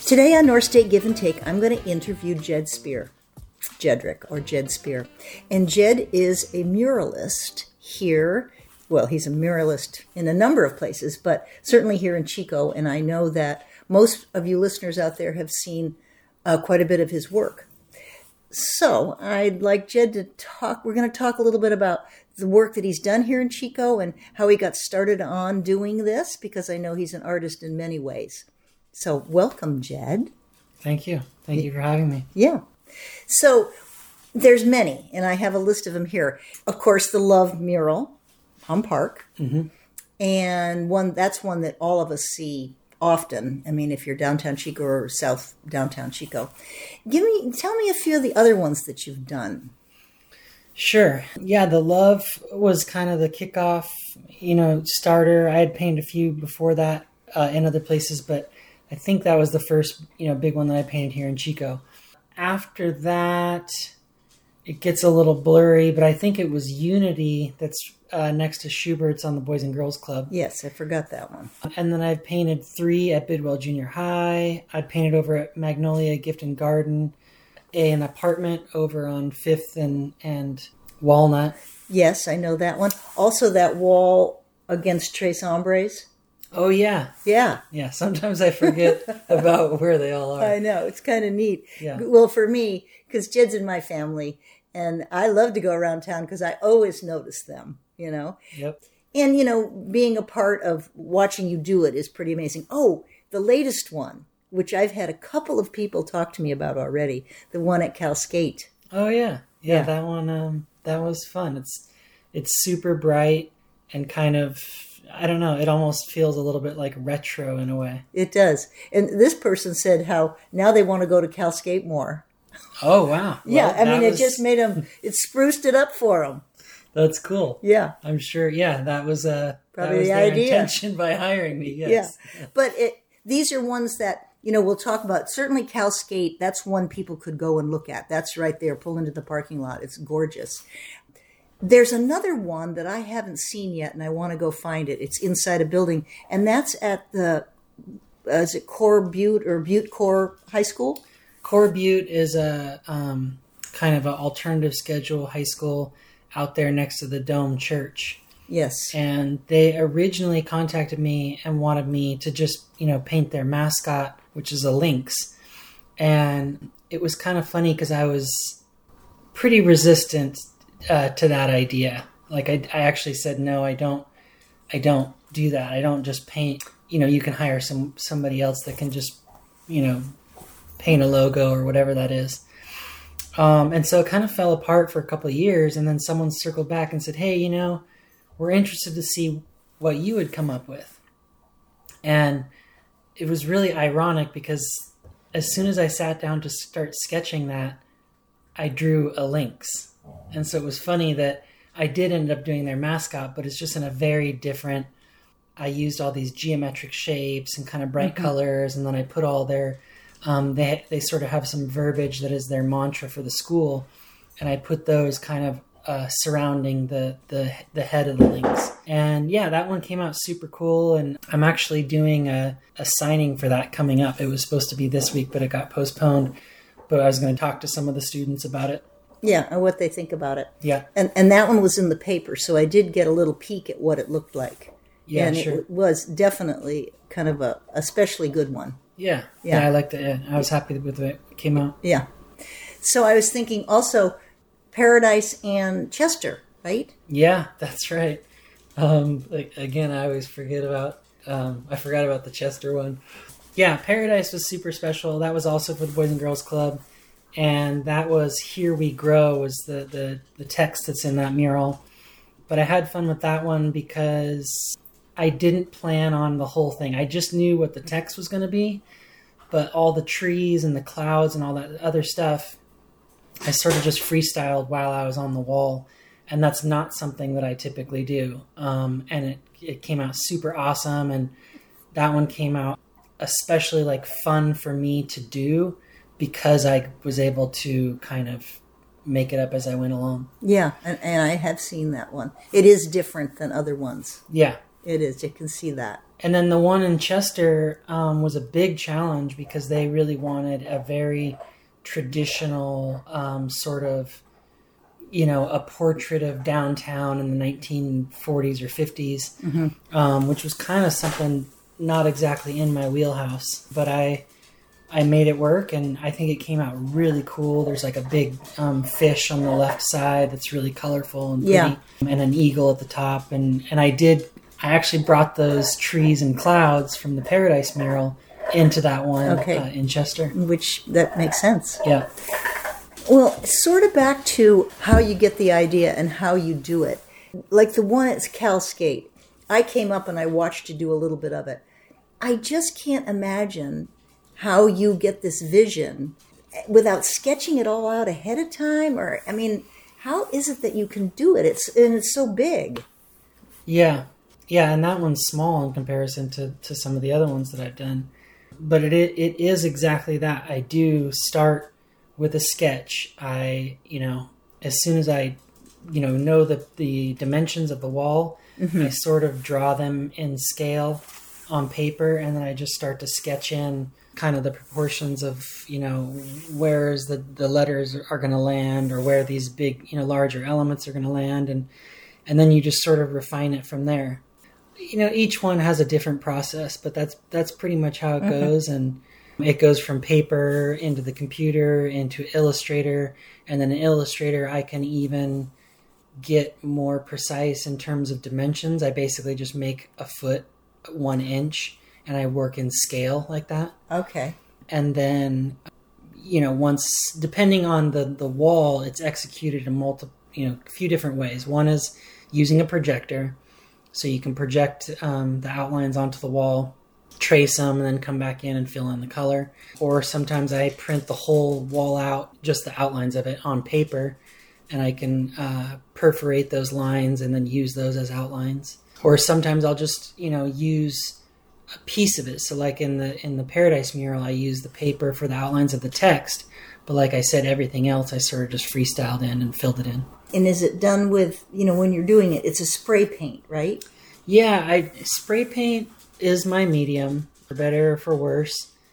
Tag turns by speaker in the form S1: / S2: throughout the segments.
S1: Today on North State Give and Take, I'm going to interview Jed Spear, Jedrick, or Jed Spear. And Jed is a muralist here. Well, he's a muralist in a number of places, but certainly here in Chico. And I know that most of you listeners out there have seen quite a bit of his work. So I'd like Jed to talk. We're going to talk a little bit about the work that he's done here in Chico and how he got started on doing this, because I know he's an artist in many ways. So welcome, Jed.
S2: Thank you. Thank you for having me.
S1: Yeah. So there's many, and I have a list of them here. Of course, the Love Mural on Park. Mm-hmm. And that's one that all of us see often. I mean, if you're downtown Chico or south downtown Chico. Tell me a few of the other ones that you've done.
S2: Sure. Yeah, the Love was kind of the kickoff, starter. I had painted a few before that in other places, but I think that was the first, big one that I painted here in Chico. After that, it gets a little blurry, but I think it was Unity that's next to Schubert's on the Boys and Girls Club.
S1: Yes, I forgot that one.
S2: And then I've painted 3 at Bidwell Junior High. I painted over at Magnolia Gift and Garden, an apartment over on 5th and Walnut.
S1: Yes, I know that one. Also that wall against Tres Hombres.
S2: Oh, yeah.
S1: Yeah.
S2: Yeah, sometimes I forget about where they all are.
S1: I know. It's kind of neat.
S2: Yeah.
S1: Well, for me, because Jed's in my family, and I love to go around town because I always notice them,
S2: Yep.
S1: And, being a part of watching you do it is pretty amazing. Oh, the latest one, which I've had a couple of people talk to me about already, the one at Cal Skate.
S2: Oh, yeah. Yeah, that one, that was fun. It's super bright and kind of, I don't know, it almost feels a little bit like retro in a way.
S1: It does. And this person said how now they want to go to Cal Skate more.
S2: Oh, wow.
S1: Yeah, well, it just made them, it spruced it up for them.
S2: That's cool.
S1: Yeah.
S2: I'm sure, that was
S1: probably
S2: that was
S1: the
S2: their
S1: idea.
S2: intention by hiring me, yes.
S1: Yeah. But these are ones that, we'll talk about. Certainly Cal Skate, that's one people could go and look at. That's right there, pull into the parking lot. It's gorgeous. There's another one that I haven't seen yet, and I want to go find it. It's inside a building, and that's at the, is it Core Butte or Butte Core High School?
S2: Core Butte is a kind of an alternative schedule high school out there next to the Dome Church.
S1: Yes.
S2: And they originally contacted me and wanted me to just, paint their mascot, which is a lynx. And it was kind of funny because I was pretty resistant to that idea. Like I actually said, no, I don't do that. I don't just paint, you can hire somebody else that can just, paint a logo or whatever that is. And so it kind of fell apart for a couple of years. And then someone circled back and said, hey, we're interested to see what you would come up with. And it was really ironic because as soon as I sat down to start sketching that, I drew a lynx. And so it was funny that I did end up doing their mascot, but it's just in a very different, I used all these geometric shapes and kind of bright colors. And then I put all their, they sort of have some verbiage that is their mantra for the school. And I put those kind of surrounding the head of the lynx. And yeah, that one came out super cool. And I'm actually doing a signing for that coming up. It was supposed to be this week, but it got postponed. But I was going to talk to some of the students about it.
S1: Yeah, and what they think about it.
S2: Yeah.
S1: And that one was in the paper, so I did get a little peek at what it looked like.
S2: Yeah,
S1: and
S2: sure.
S1: It was definitely kind of a especially good one.
S2: Yeah. Yeah, I liked it. Yeah, I was happy with the way it came out.
S1: Yeah. So I was thinking also Paradise and Chester, right?
S2: Yeah, that's right. Again, I always forget about, I forgot about the Chester one. Yeah, Paradise was super special. That was also for the Boys and Girls Club. And that was Here We Grow was the text that's in that mural. But I had fun with that one because I didn't plan on the whole thing. I just knew what the text was going to be. But all the trees and the clouds and all that other stuff, I sort of just freestyled while I was on the wall. And that's not something that I typically do. And it came out super awesome. And that one came out especially fun for me to do because I was able to kind of make it up as I went along.
S1: Yeah, and I have seen that one. It is different than other ones.
S2: Yeah,
S1: It is. You can see that.
S2: And then the one in Chester was a big challenge because they really wanted a very traditional sort of, a portrait of downtown in the 1940s or 50s, which was kind of something not exactly in my wheelhouse. But I made it work, and I think it came out really cool. There's like a big fish on the left side that's really colorful and pretty, and an eagle at the top. And I actually brought those trees and clouds from the Paradise mural into that one in Chester.
S1: Which, that makes sense.
S2: Yeah.
S1: Well, sort of back to how you get the idea and how you do it. Like the one at Cal Skate, I came up and I watched you do a little bit of it. I just can't imagine how you get this vision without sketching it all out ahead of time. Or, I mean, how is it that you can do it? It's so big.
S2: Yeah. Yeah, and that one's small in comparison to some of the other ones that I've done. But it is exactly that. I do start with a sketch. As soon as I, know the dimensions of the wall, I sort of draw them in scale on paper, and then I just start to sketch in kind of the proportions of, where the letters are going to land, or where these big, larger elements are going to land. And then you just sort of refine it from there. Each one has a different process, but that's pretty much how it goes. And it goes from paper into the computer, into Illustrator. And then in Illustrator, I can even get more precise in terms of dimensions. I basically just make a foot 1 inch, and I work in scale like that.
S1: Okay.
S2: And then, once, depending on the wall, it's executed in a few different ways. One is using a projector. So you can project the outlines onto the wall, trace them, and then come back in and fill in the color. Or sometimes I print the whole wall out, just the outlines of it, on paper, and I can perforate those lines and then use those as outlines. Or sometimes I'll just, use a piece of it. So like in the Paradise mural, I use the paper for the outlines of the text. But like I said, everything else I sort of just freestyled in and filled it in.
S1: And is it done with, when you're doing it, it's a spray paint, right?
S2: Yeah, spray paint is my medium, for better or for worse.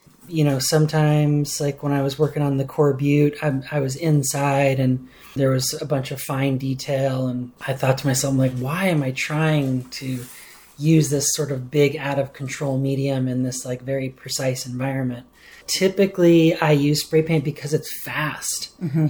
S2: Sometimes, like when I was working on the Core Butte, I was inside and there was a bunch of fine detail. And I thought to myself, why am I trying to use this sort of big out of control medium in this like very precise environment? Typically, I use spray paint because it's fast.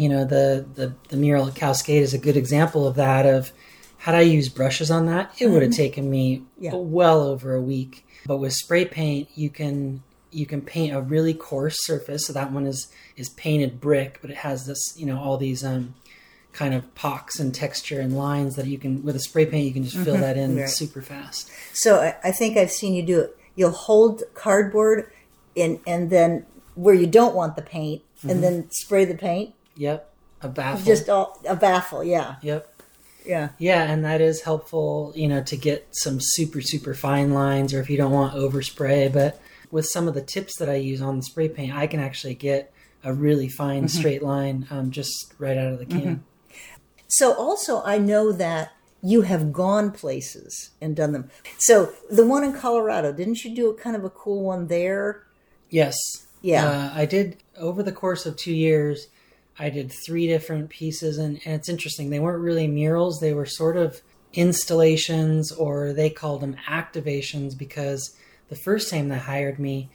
S2: The mural at Cal Skate is a good example of that. Of had I used brushes on that, it would have taken me well over a week. But with spray paint, you can paint a really coarse surface. So that one is painted brick, but it has this, all these kind of pocks and texture and lines that you can, with a spray paint, you can just fill that in super fast.
S1: So I think I've seen you do it. You'll hold cardboard and then where you don't want the paint, and then spray the paint.
S2: Yep, a baffle.
S1: Just a baffle, yeah.
S2: Yep.
S1: Yeah.
S2: Yeah, and that is helpful, to get some super, super fine lines, or if you don't want overspray. But with some of the tips that I use on the spray paint, I can actually get a really fine straight line just right out of the can.
S1: So also, I know that you have gone places and done them. So the one in Colorado, didn't you do a kind of a cool one there?
S2: Yes.
S1: Yeah.
S2: I did, over the course of 2 years, I did 3 different pieces, and it's interesting. They weren't really murals. They were sort of installations, or they called them activations, because the first time they hired me,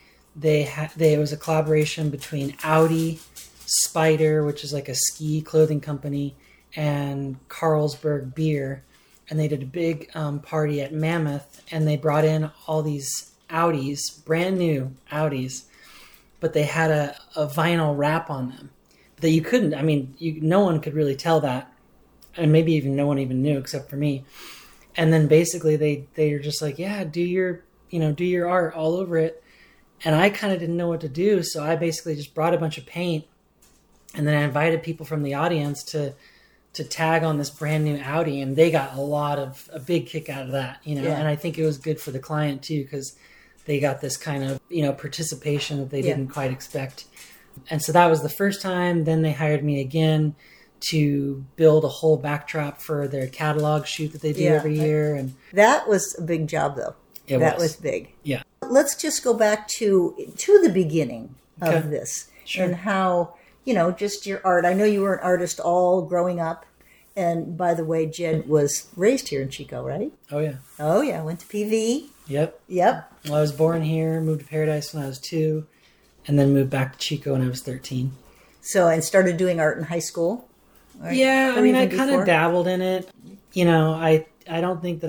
S2: it was a collaboration between Audi, Spyder, which is like a ski clothing company, and Carlsberg beer. And they did a big party at Mammoth, and they brought in all these Audis, brand new Audis, but they had a vinyl wrap on them that you couldn't, no one could really tell that. And maybe even no one even knew except for me. And then basically they were just like, yeah, do your art all over it. And I kind of didn't know what to do. So I basically just brought a bunch of paint, and then I invited people from the audience to tag on this brand new Audi, and they got a big kick out of that, And I think it was good for the client too, because they got this kind of, participation that they didn't quite expect. And so that was the first time. Then they hired me again to build a whole backdrop for their catalog shoot that they do every year. And
S1: that was a big job, though. That was big.
S2: Yeah.
S1: Let's just go back to the beginning of this and how, just your art. I know you were an artist all growing up. And by the way, Jed was raised here in Chico, right?
S2: Oh, yeah.
S1: Oh, yeah. Went to PV.
S2: Yep.
S1: Yep.
S2: Well, I was born here, moved to Paradise when I was 2, and then moved back to Chico when I was 13.
S1: So, and started doing art in high school? Right?
S2: Yeah, I mean, I kind of dabbled in it. I don't think that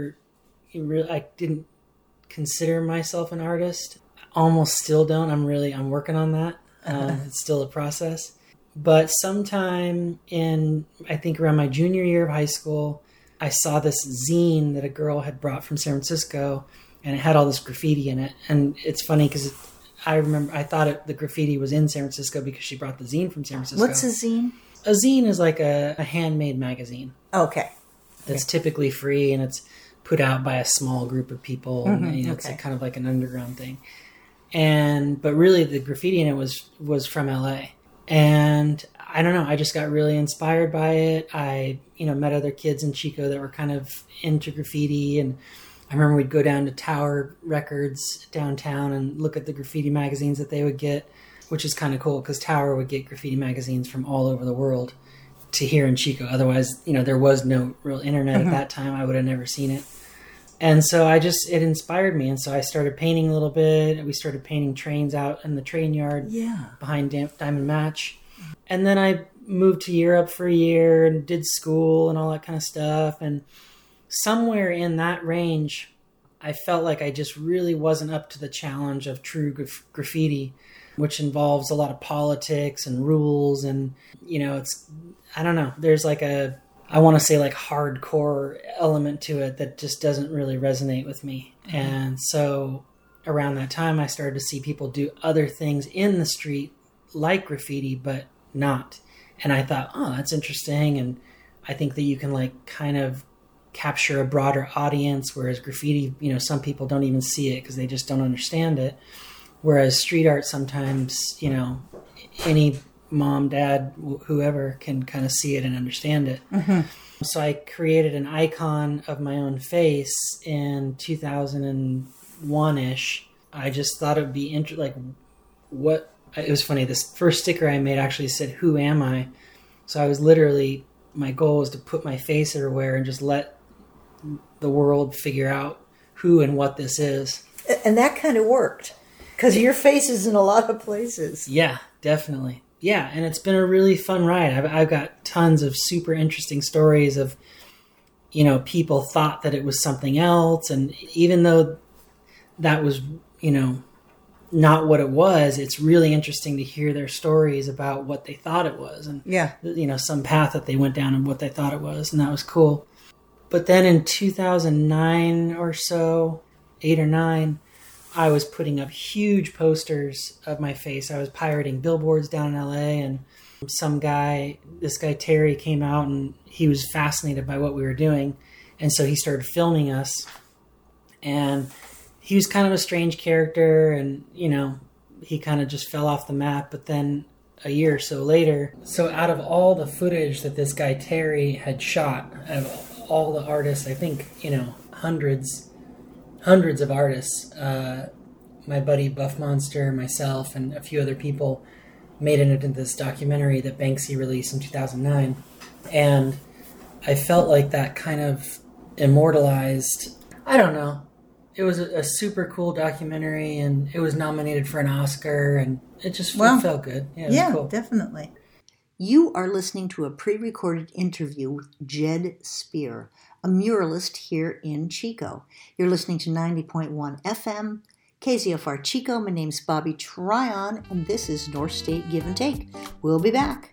S2: I didn't consider myself an artist. Almost still don't. I'm working on that. It's still a process. But sometime I think around my junior year of high school, I saw this zine that a girl had brought from San Francisco, and it had all this graffiti in it. And it's funny because I thought the graffiti was in San Francisco because she brought the zine from San Francisco.
S1: What's a zine?
S2: A zine is like a handmade magazine.
S1: Okay.
S2: That's typically free, and it's put out by a small group of people. Mm-hmm. And, it's kind of like an underground thing. But really the graffiti in it was from LA. And I don't know, I just got really inspired by it. I, met other kids in Chico that were kind of into graffiti. And I remember we'd go down to Tower Records downtown and look at the graffiti magazines that they would get, which is kind of cool because Tower would get graffiti magazines from all over the world to here in Chico. Otherwise, there was no real internet at that time. I would have never seen it. And so it inspired me. And so I started painting a little bit. We started painting trains out in the train yard behind Diamond Match. And then I moved to Europe for a year and did school and all that kind of stuff. And somewhere in that range, I felt like I just really wasn't up to the challenge of true graffiti, which involves a lot of politics and rules. And, I don't know, there's like I want to say like hardcore element to it that just doesn't really resonate with me. Mm-hmm. And so around that time, I started to see people do other things in the street like graffiti, but not. And I thought, oh, that's interesting. And I think that you can like kind of capture a broader audience, whereas graffiti, some people don't even see it because they just don't understand it. Whereas street art, sometimes, any mom, dad, whoever can kind of see it and understand it. Mm-hmm. So I created an icon of my own face in 2001-ish. I just thought it would be interesting. It was funny. This first sticker I made actually said, "Who am I?" So I was my goal was to put my face everywhere and just let the world figure out who and what this is.
S1: And that kind of worked because your face is in a lot of places.
S2: Yeah, definitely. Yeah, and it's been a really fun ride. I've got tons of super interesting stories of, people thought that it was something else. And even though that was, not what it was, it's really interesting to hear their stories about what they thought it was. And, some path that they went down and what they thought it was. And that was cool. But then in 2009 or so, 8 or 9, I was putting up huge posters of my face. I was pirating billboards down in LA, and this guy Terry came out and he was fascinated by what we were doing. And so he started filming us, and he was kind of a strange character, and, he kind of just fell off the map. But then a year or so later, so out of all the footage that this guy Terry had shot, of all the artists, I think, hundreds of artists, my buddy Buff Monster, myself, and a few other people made it into this documentary that Banksy released in 2009. And I felt like that kind of immortalized, I don't know, it was a super cool documentary, and it was nominated for an Oscar, and it just felt good. Yeah, it was cool.
S1: Definitely. You are listening to a pre-recorded interview with Jed Spear, a muralist here in Chico. You're listening to 90.1 FM, KZFR Chico. My name's Bobby Tryon, and this is North State Give and Take. We'll be back.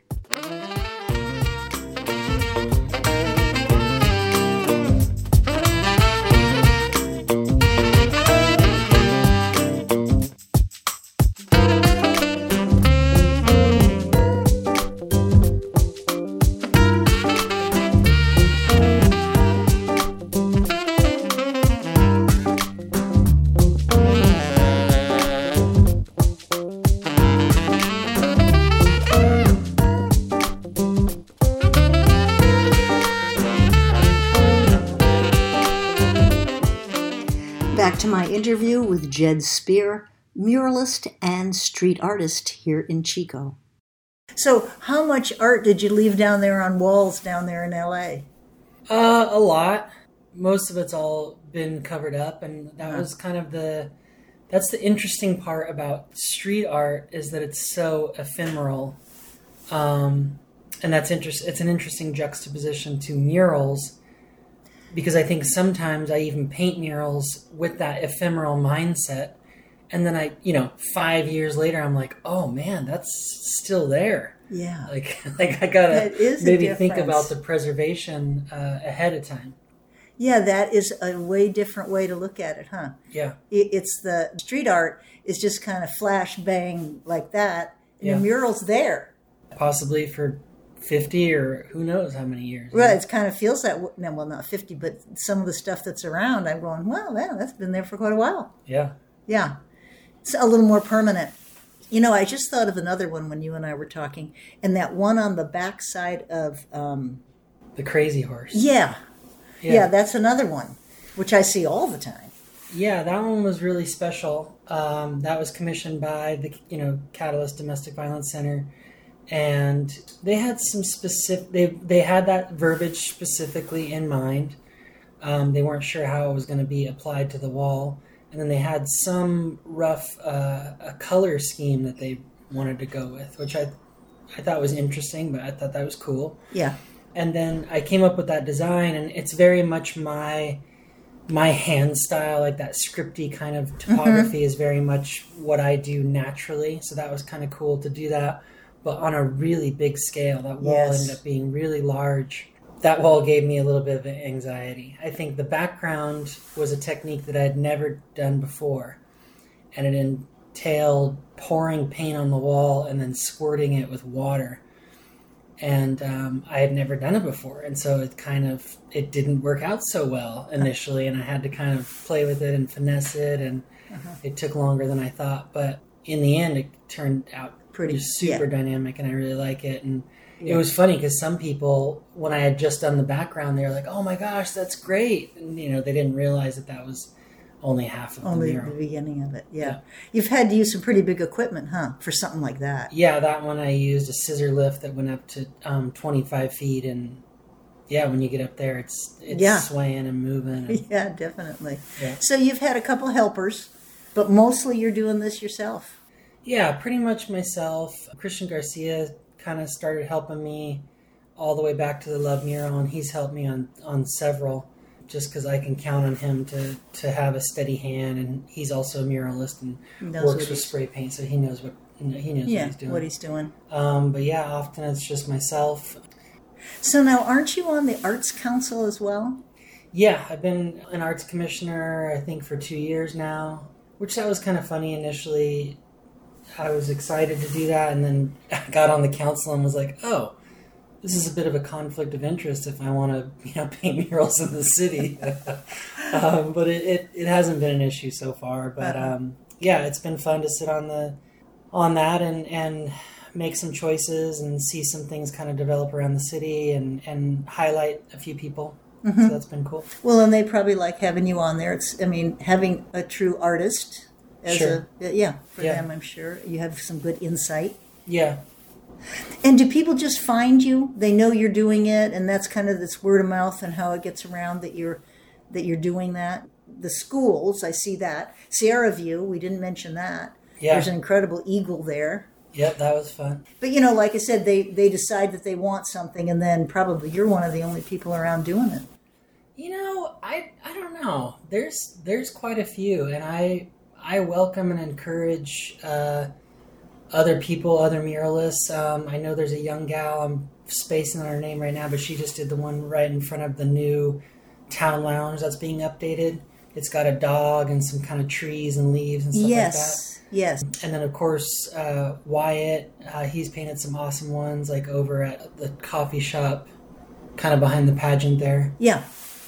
S1: back to my interview with Jed Spear, muralist and street artist here in Chico. So how much art did you leave down there on walls down there in LA?
S2: A lot. Most of it's all been covered up, and that was kind of that's the interesting part about street art, is that it's so ephemeral. And it's an interesting juxtaposition to murals, because I think sometimes I even paint murals with that ephemeral mindset. And then 5 years later, I'm like, oh man, that's still there.
S1: Yeah.
S2: Like I gotta maybe think about the preservation ahead of time.
S1: Yeah, that is a way different way to look at it, huh?
S2: Yeah.
S1: It's the street art is just kind of flash bang like that, and the mural's there.
S2: Possibly for 50 or who knows how many years.
S1: Right, it kind of feels that, well, not 50, but some of the stuff that's around, I'm going, well, that's been there for quite a while.
S2: Yeah.
S1: Yeah. It's a little more permanent. I just thought of another one when you and I were talking, and that one on the backside of...
S2: the Crazy Horse.
S1: Yeah, that's another one, which I see all the time.
S2: Yeah, that one was really special. That was commissioned by the Catalyst Domestic Violence Center, and they had some specific. They had that verbiage specifically in mind. They weren't sure how it was going to be applied to the wall, and then they had some rough a color scheme that they wanted to go with, which I thought was interesting, but I thought that was cool.
S1: Yeah.
S2: And then I came up with that design, and it's very much my hand style, like that scripty kind of topography is very much what I do naturally. So that was kind of cool to do that, but on a really big scale. That wall ended up being really large. That wall gave me a little bit of anxiety. I think the background was a technique that I had never done before, and it entailed pouring paint on the wall and then squirting it with water. And I had never done it before, and so it didn't work out so well initially, and I had to kind of play with it and finesse it, and it took longer than I thought, but in the end it turned out pretty super dynamic, and I really like it. And it was funny because some people, when I had just done the background, they were like, oh my gosh, that's great, and they didn't realize that was only half of the mural.
S1: The beginning of it. Yeah. You've had to use some pretty big equipment, huh, for something like that?
S2: Yeah, that one I used a scissor lift that went up to 25 feet, and when you get up there, it's swaying and moving.
S1: Yeah, definitely.
S2: Yeah.
S1: So you've had a couple helpers, but mostly you're doing this yourself.
S2: Yeah, pretty much myself. Christian Garcia kind of started helping me all the way back to the Love Mural, and he's helped me on several, just because I can count on him to have a steady hand, and he's also a muralist and works with spray paint, so he knows what he's doing. But often it's just myself.
S1: So now, aren't you on the Arts Council as well?
S2: Yeah, I've been an arts commissioner, I think, for 2 years now, which that was kind of funny initially. I was excited to do that, and then I got on the council and was like, oh, this is a bit of a conflict of interest if I want to, paint murals in the city. But it hasn't been an issue so far. But it's been fun to sit on that and make some choices and see some things kind of develop around the city and highlight a few people. Mm-hmm. So that's been cool.
S1: Well, and they probably like having you on there. Having a true artist as them, I'm sure you have some good insight.
S2: Yeah.
S1: And do people just find you? They know you're doing it, and that's kind of this word of mouth and how it gets around that you're doing that. The schools, I see that. Sierra View, we didn't mention that. Yeah. There's an incredible eagle there.
S2: Yep, that was fun.
S1: But like I said, they decide that they want something, and then probably you're one of the only people around doing it.
S2: I don't know. There's quite a few, and I welcome and encourage other people, other muralists. I know there's a young gal, I'm spacing on her name right now, but she just did the one right in front of the new town lounge that's being updated. It's got a dog and some kind of trees and leaves and stuff like that.
S1: Yes.
S2: And then, of course, Wyatt, he's painted some awesome ones, like over at the coffee shop, kind of behind the pageant there.
S1: Yeah.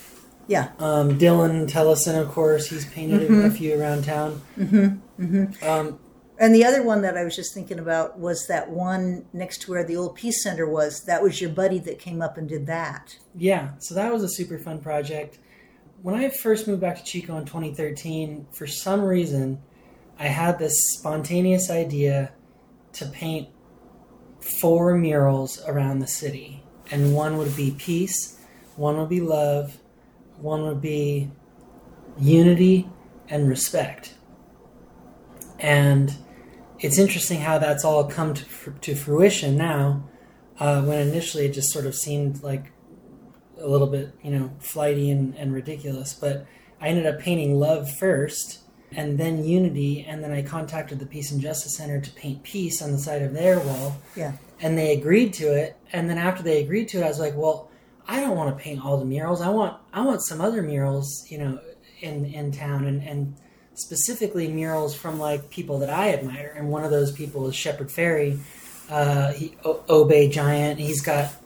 S2: Dylan Tellison, of course, he's painted a few around town.
S1: Mm-hmm. Mm-hmm. And the other one that I was just thinking about was that one next to where the old Peace Center was. That was your buddy that came up and did that.
S2: Yeah, so that was a super fun project. when I first moved back to Chico in 2013, for some reason, I had this spontaneous idea to paint 4 murals around the city. And one would be peace, one would be love, one would be unity and respect. And it's interesting how that's all come to fruition now, when initially it just sort of seemed like a little bit, flighty and ridiculous. But I ended up painting love first, and then unity, and then I contacted the Peace and Justice Center to paint peace on the side of their wall.
S1: Yeah.
S2: And they agreed to it. And then after they agreed to it, I was like, well, I don't want to paint all the murals. I want some other murals, in town, and specifically murals from like people that I admire. And one of those people is Shepard Fairey, Obey Giant. He's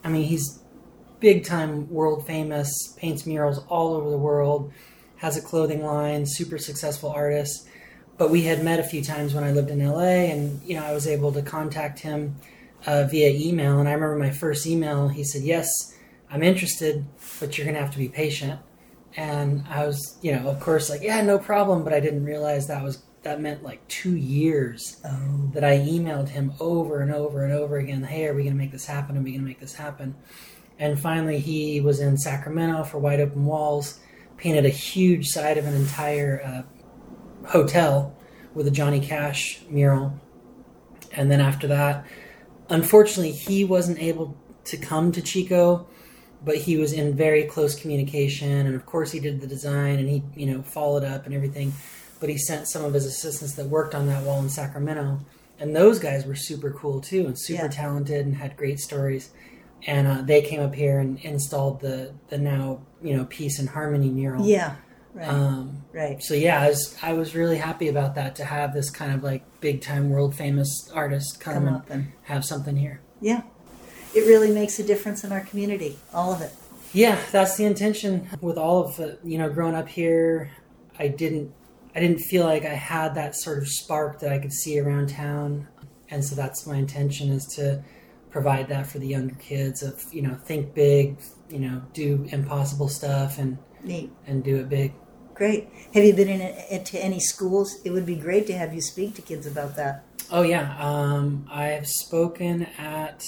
S2: big time world famous, paints murals all over the world, has a clothing line, super successful artist. But we had met a few times when I lived in LA, and I was able to contact him via email. And I remember my first email, he said, yes, I'm interested, but you're going to have to be patient. And I was, of course, like, yeah, no problem. But I didn't realize that meant like 2 years that I emailed him over and over and over again. Hey, are we going to make this happen? Are we going to make this happen? And finally, he was in Sacramento for Wide Open Walls, painted a huge side of an entire hotel with a Johnny Cash mural. And then after that, unfortunately, he wasn't able to come to Chico, but he was in very close communication. And of course, he did the design, and he, followed up and everything. But he sent some of his assistants that worked on that wall in Sacramento. And those guys were super cool, too, and super talented and had great stories. And they came up here and installed the now, Peace and Harmony mural.
S1: Yeah, right. Right.
S2: So, yeah, I was really happy about that, to have this kind of like big-time world-famous artist come up and have something here.
S1: Yeah. It really makes a difference in our community, all of it.
S2: Yeah, that's the intention with all of it. Growing up here, I didn't feel like I had that sort of spark that I could see around town. And so that's my intention, is to provide that for the younger kids of, think big, do impossible stuff and do it big.
S1: Great. Have you been into any schools? It would be great to have you speak to kids about that.
S2: Oh, yeah. I've spoken at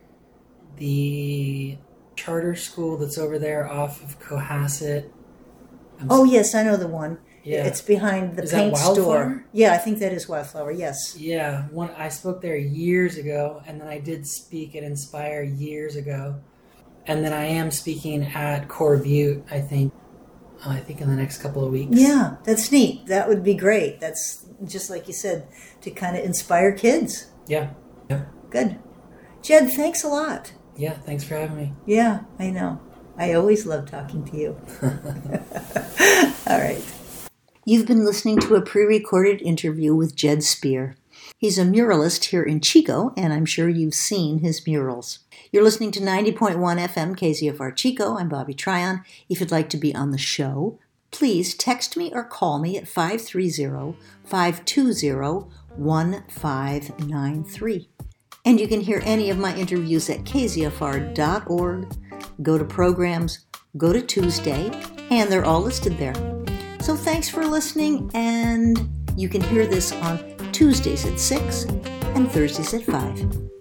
S2: the charter school that's over there off of Cohasset.
S1: Yes, I know the one. Yeah. It's behind the paint store. Yeah, I think that is Wildflower, yes.
S2: Yeah, I spoke there years ago, and then I did speak at Inspire years ago. And then I am speaking at Core Butte, I think in the next couple of weeks.
S1: Yeah, that's neat. That would be great. That's just like you said, to kind of inspire kids.
S2: Yeah.
S1: Good. Jed, thanks a lot.
S2: Yeah, thanks for having me.
S1: Yeah, I know. I always love talking to you. All right. You've been listening to a pre-recorded interview with Jed Spear. He's a muralist here in Chico, and I'm sure you've seen his murals. You're listening to 90.1 FM KZFR Chico. I'm Bobby Tryon. If you'd like to be on the show, please text me or call me at 530-520-1593. And you can hear any of my interviews at kzfr.org. Go to programs, go to Tuesday, and they're all listed there. So thanks for listening, and you can hear this on Tuesdays at 6 and Thursdays at 5.